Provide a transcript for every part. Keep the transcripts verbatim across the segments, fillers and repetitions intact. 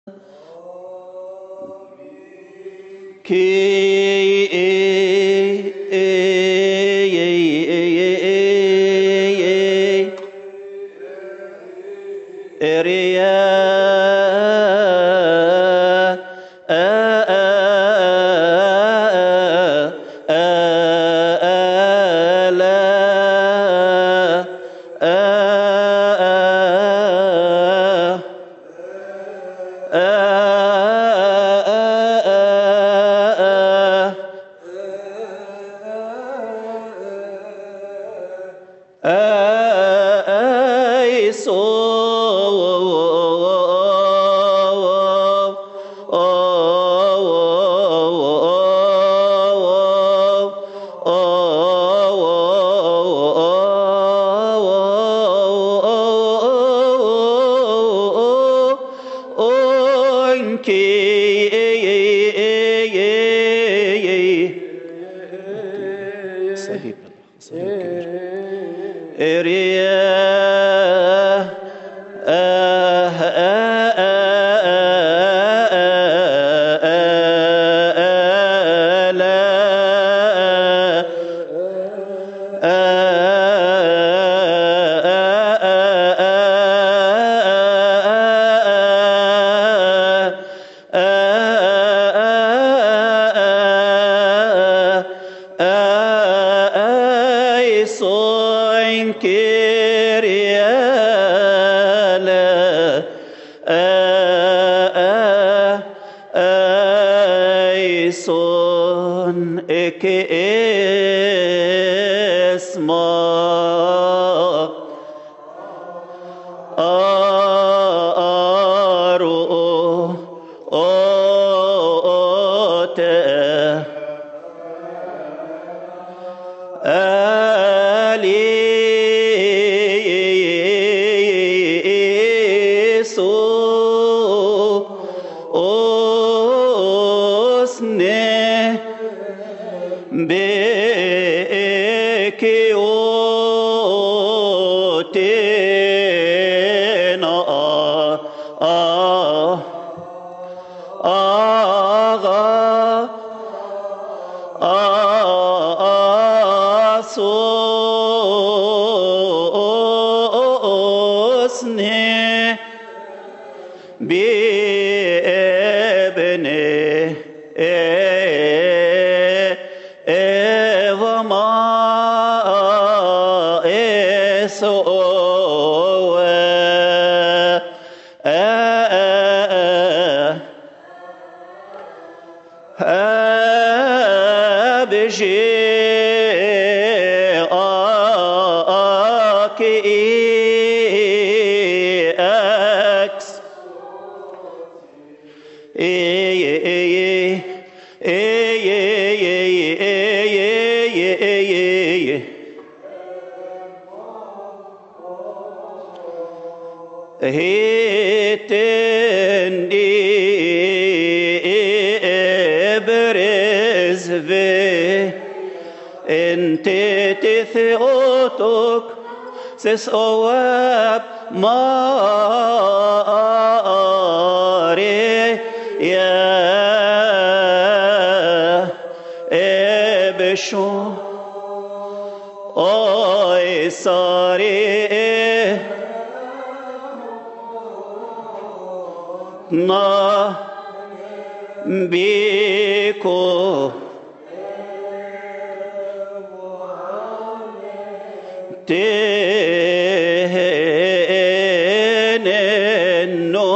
Ses oab mare ya ebsho oy sare na biko tenenno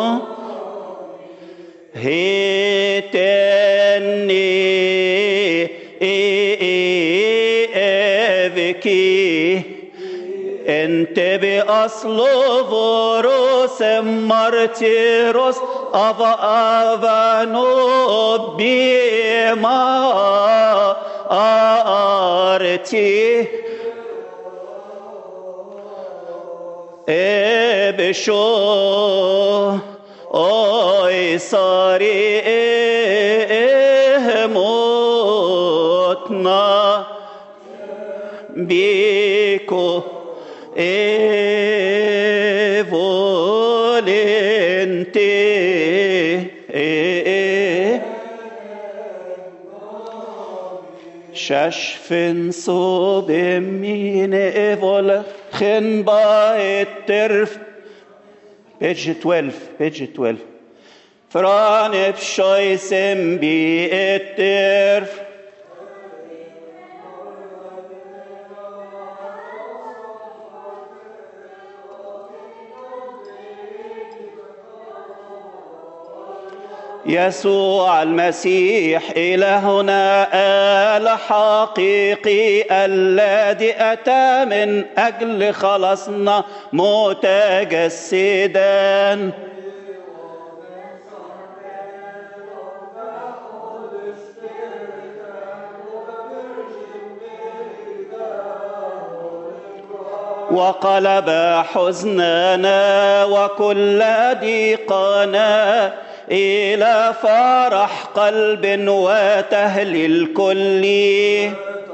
hetenni evki ente bi aslo voros martiros ava avano bima arti ebsho oy sari motna biko e volente Kärfen så be mine volle gen by terf. Page twelve, page twelve. Franep shoysem bi etterf. يسوع المسيح إلهنا الحقيقي الذي أتى من أجل خلاصنا متجسدا وقلب حزننا وكل ضيقنا إلى فرح قلب وتهليل كلي.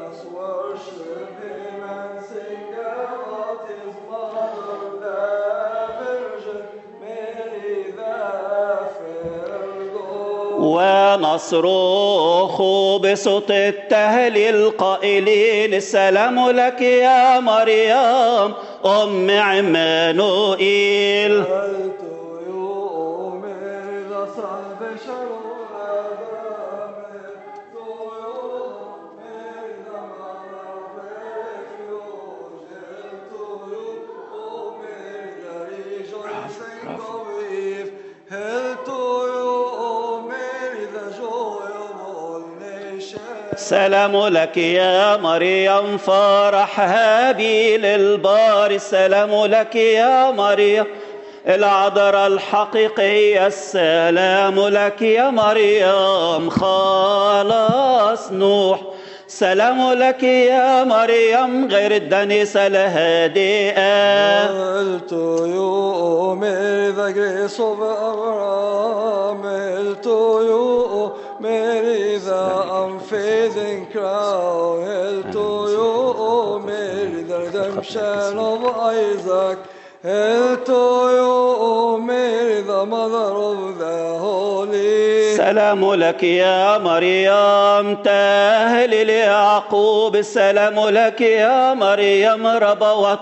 ونصرخ بصوت التهليل قائلين السلام لك يا مريم أم عمانوئيل. سلام لك يا مريم فرح هابيل البار. سلام لك يا مريم العذراء الحقيقية. السلام لك يا مريم خلاص نوح. سلام لك يا مريم غير الدنيسة الهادئة. To you, Mary, the grace of Abraham. To you, Mary, the unfading crown. To you, Mary, the redemption of Isaac. To you, Mary, the mother of the holy. سلام لك يا مريم تهليل يعقوب. السلام لك يا مريم ربوات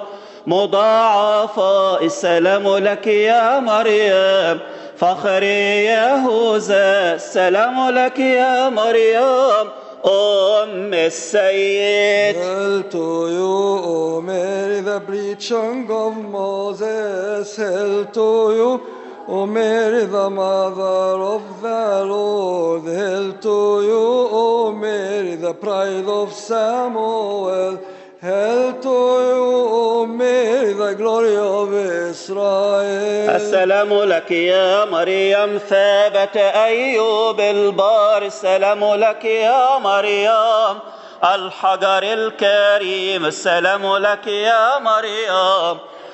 مضاعفة. السلام لك يا مريم فخر يهوذا. السلام لك يا مريم أم السيد. Hail to you, Mary, the preaching of Moses. Hail to you, O Mary, the mother of the Lord. Hail to you, O Mary, the pride of Samuel. Hail to you, O Mary, the glory of Israel. السلام لك يا مريم ثابت أيوب البار. السلام لك يا مريم الحجر الكريم. السلام لك يا مريم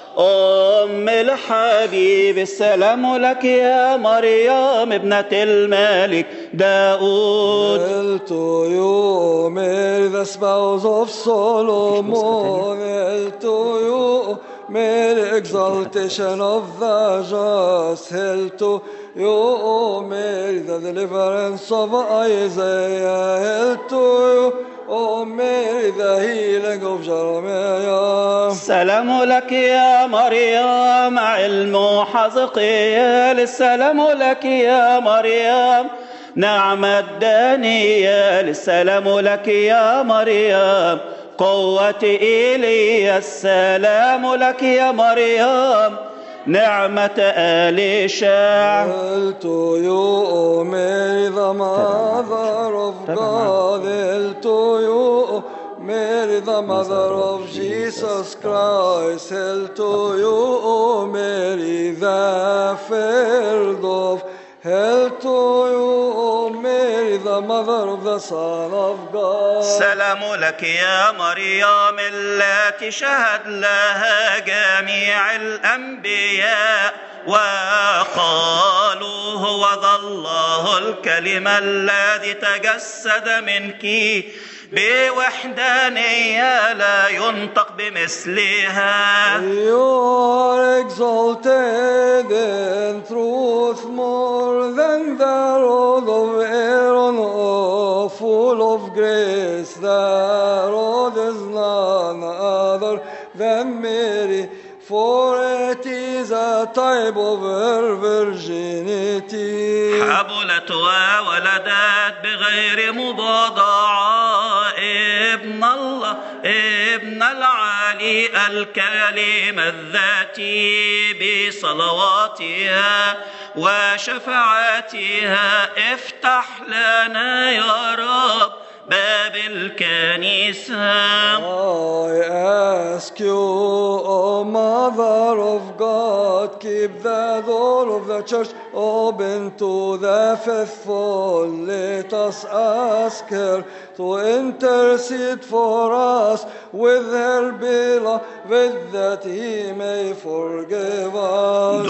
أم الحبيب. السلام لك يا مريم ابنة الملك داود. Hail to you, Mary, the spouse of Solomon. Hail to you, Mary, exaltation of the just. Hail to you, Mary, the deliverance of Isaiah. Hail to you, O Mary, the healing of Jeremiah. السلام لك يا مريم علم حزقيال. السلام لك يا مريم نعمة دانيال. السلام لك يا مريم قوة إيليا. السلام لك يا مريم نعمة أليشع. Hail to you, O Mary, the mother of God. Hail to you, Mary, the mother of Jesus Christ. Hail to you, O Mary, the fair dove. Hail to you, O Mary, the mother of the Son of God. سلام لك يا مريم التي شهد لها جميع الأنبياء وقالوا هو ذا الله الكلمة الذي تجسد منك بوحدانية لا ينطق بمثلها. You are exalted in truth more than the rod of Aaron, oh, full of grace. The than Mary, for it is a type of her virginity. حبلت وولدت بغير مضاضعة ابن الله ابن العالي الكلمة الذاتي بصلواتها وشفاعتها. افتح لنا يا رب باب الكنيسة. I ask you, O Mother of God, keep the door of the church open to the faithful. Let us ask her to intercede for us with her beloved, that he may forgive us.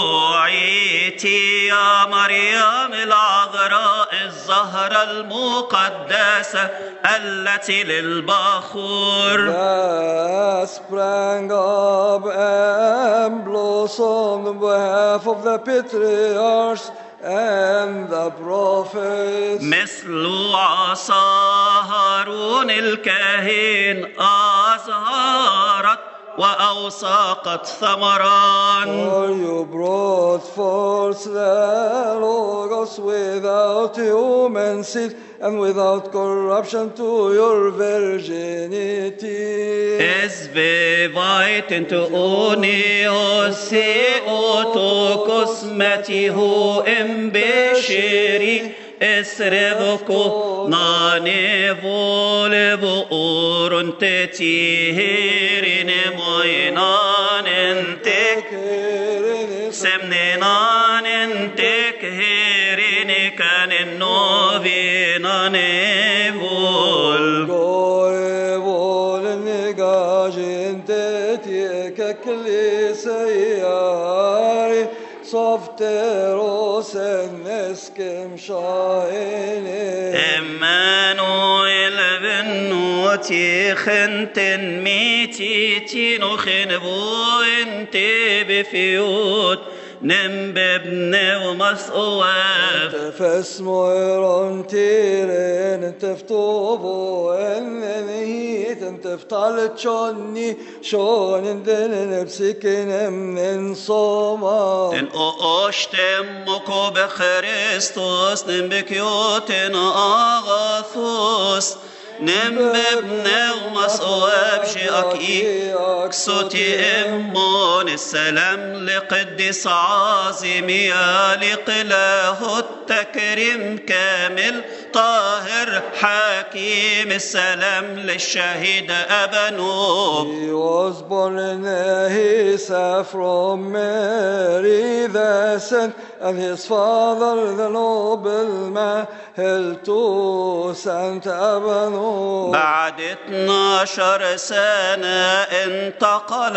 دعيتي يا مريم العذراء الزهرة المقدسة التي للبخور. That sprang up and blossomed on behalf of the patriarchs and the prophets. مثل عصا هارون الكاهن أزهرت وأوساقت ثمران. For you brought forth the Logos without human seed and without corruption to your virginity. Es beweiten to unios to cosmetihu im besheri esrevoko nane volebo orun tetihirin moinan entek semnenan entek herin kanen novinan evol. Softeros en eskem shaine. Emmanuel benoti khenten miti no khenvo ente befiut nem bebne ومسؤوف. فاسمو يرونتيرن تفتوبو اننيت انت فتالت شوني شون اندن بسكن من صوما. تن اوشتمكو بخريستوس نم بكيوتن اغاثوس نم ببنه ومسؤوب شيئكي كسوتي امون السلام لقدس عظيم يالق له التكريم كامل طاهر حكيم. السلام للشهيد أبنوب. He was born in Ahisa from Mary the saint, and his father the noble man held to Saint Abanub. بعد اتناشر سنة انتقل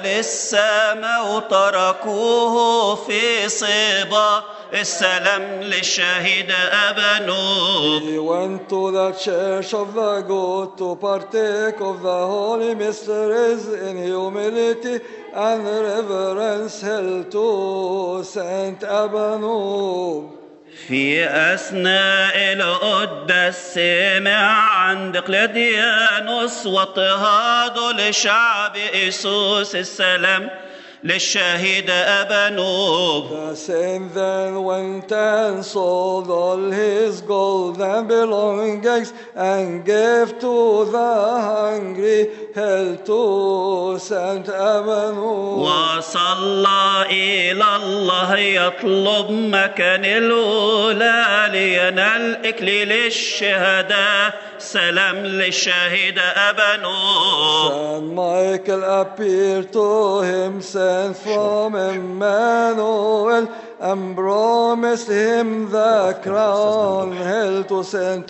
للسماء وتركوه في صبا. السلام للشهيد أبنوب. He went to the church of the good to partake of the holy mysteries in humility and reverence held to Saint Abanub. في أثناء القداس سمع عن دقلديانوس واضطهاده لشعب إيسوس. السلام للشهيد أبنوب. The saint then went and sold all his gold and belongings and gave to the hungry, held to Saint Abanub. وصلى إلى الله يطلب مكان الأولى لينال إكليل الشهداء. سلام للشهيد أبنوب. Saint Michael appeared to him, sent from Emmanuel, and promised him the crown held to Saint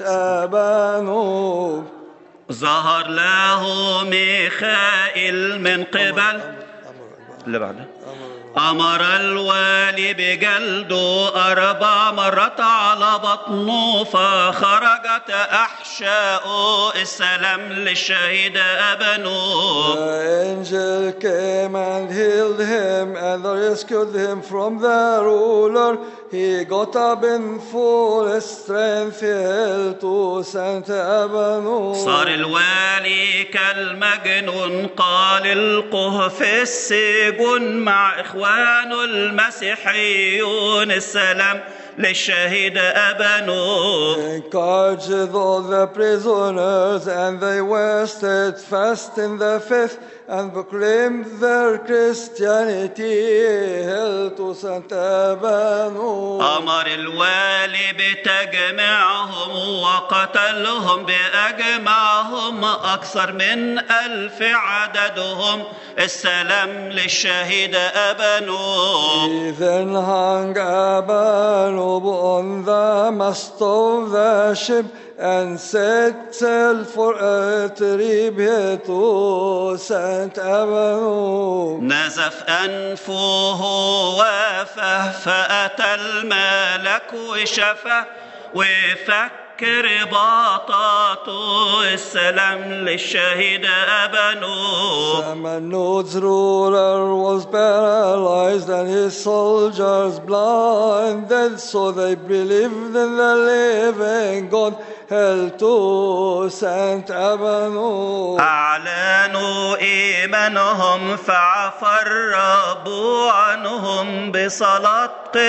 Abanub. ظهر له ميخائيل من قبل اللي بعده أمر الوالي بجلده أربع مرات على بطنه، فخرجت أحشاء عشاء السلام للشهيد أبنوب. The angel came and healed him and rescued him from the ruler. He got up in full strength, he held to Saint Abanu. صار الوالي كالمجنون، قال القه في السجن مع إخوانه المسيحيون السلام للشهيد أبنوب. Encouraged all the prisoners, and they were steadfast in the faith and proclaimed their Christianity, held to Saint Abanu. أمر الوالي بتجميعهم وقتلهم بأجمعهم، أكثر من ألف عددهم السلام للشهيد أبنوب. He then hung Abanub on the mast of the ship and set sail for Arabia to Saint Abanu. نزف أنفه وافه، فأتى الملك وشفه وفك رباطاته السلام للشهيد أبنوب. Amanud's ruler was paralyzed and his soldiers blinded, so they believed in the living God, held to Saint Abanu. أعلنوا إيمانهم فعفى الرب عنهم بصلاة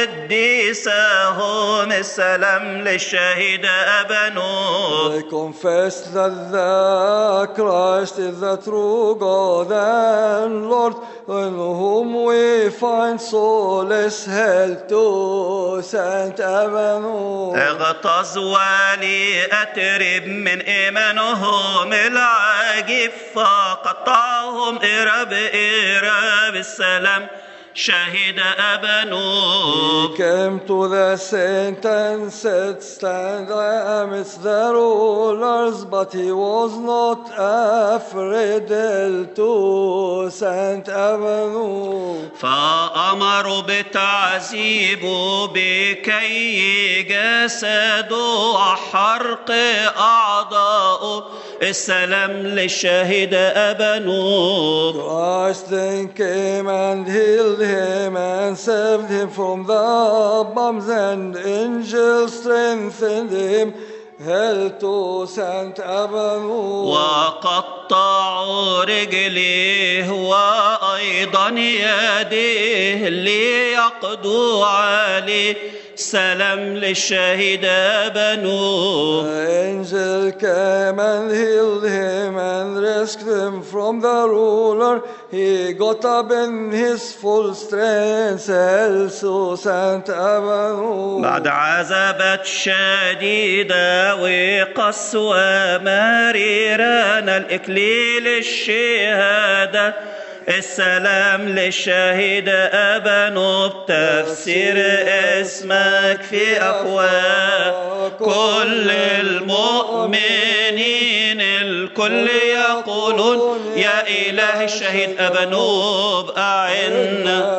قديسهم السلام للشهيد أبنوب. They confessed that the Christ is the true God and Lord, in whom we find solace, held to Saint Abanu. اغتاظ والي أترب من إيمانهم العجيب، فقطعهم إرب إرب السلام شهيد أبنوب. He came to the saint and said, stand amidst the rulers, but he was not afraid, held to Saint Abanu. فأمروا بتعذيبه بكي جسده وحرق أعضاؤه السلام للشهيد أبنوب. Christ then came and healed him and saved him from the bombs, and angels strengthened him, held to Saint Abanu. وقطعوا رجليه وأيضا يديه ليقضوا عليه سلام للشهيد أبنوب. The angel came and healed him and rescued him from the ruler. He got up in his full strength, held to Saint Abanu. بعد عذابات شديدة وقسوة مريرة الإكليل الشهادة السلام للشهيد أبنوب. تفسير اسمك في أفواه كل المؤمنين، الكل يقولون يا إله الشهيد أبنوب أعنا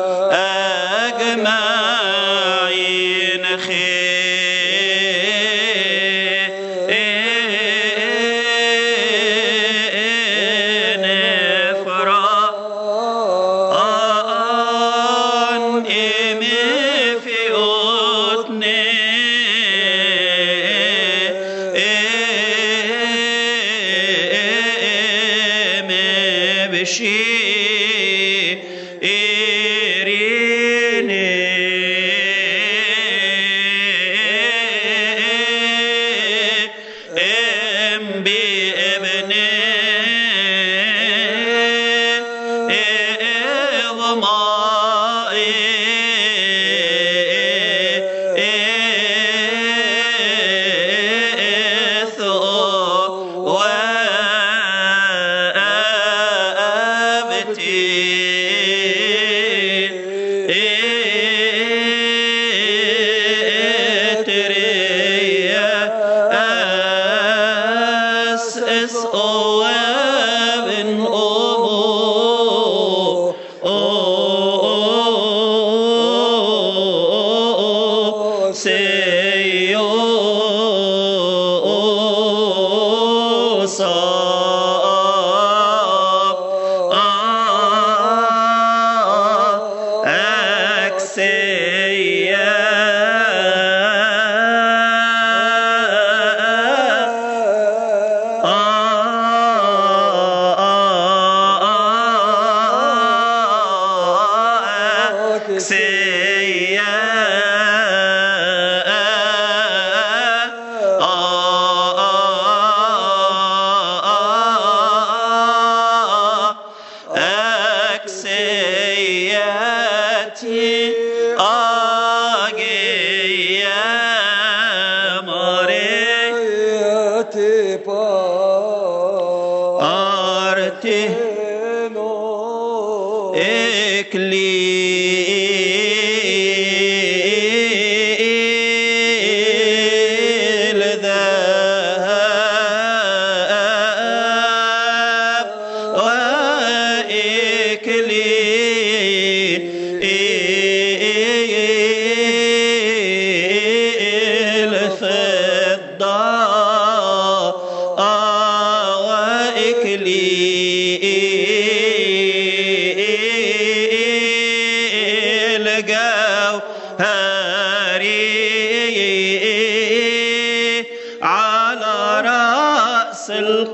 أجمعين خير.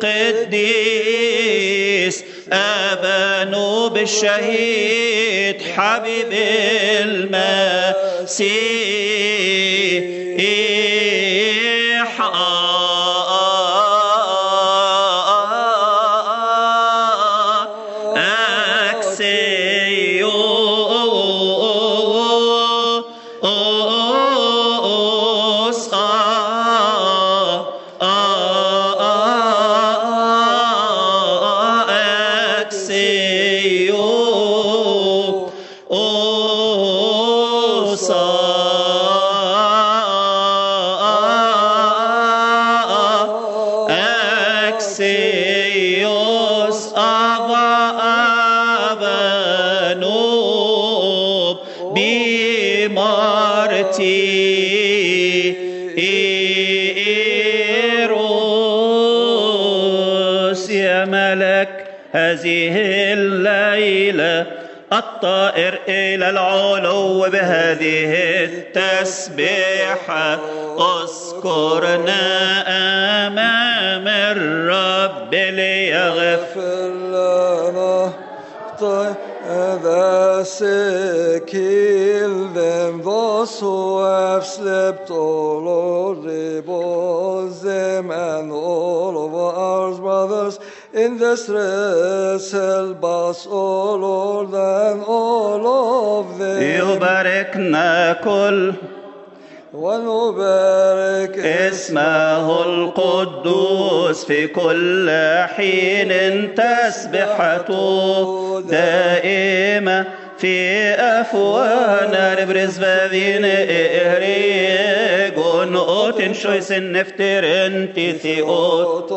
القديس آمنوا بالشهيد حبيب المسيح هذه الليلة الطائر إلى العلو بهذه التسبيحة اذكرنا أمام الرب ليغفر لنا. The sick, heal them, those who have slept, O Lord, repose them, and all of our brothers in distress, help us, O Lord, and all of them. يباركنا كل ونبارك اسمه القدوس في كل حين، تسبحته دائمة في أفواهنا. ربرز فاذين إهريجون أوتن شويسن نفترن تيثيوت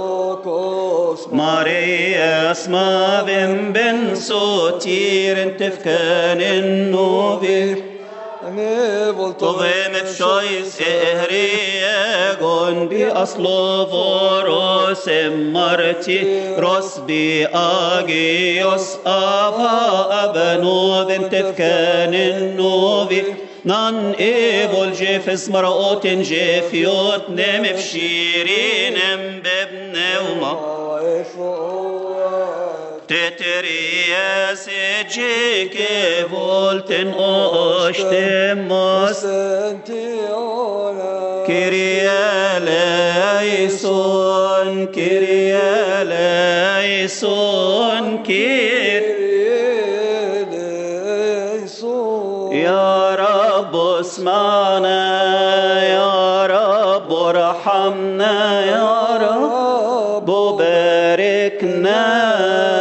ماريا اسما بن بن سوتير تفكان النوبي طغيم بشويس إهريجون بأصل فوروس مرتي رسبي آجيوس آفا أبنو بنت فكان النوبي نان إيبول جيفس مرأوت جيفيوت نم بشيرين بابن وما تترياس جيك فولتن أوشتم مس كريا لايسون كريا لايسون كير يا رب اسمعنا يا رب ارحمنا يا رب باركنا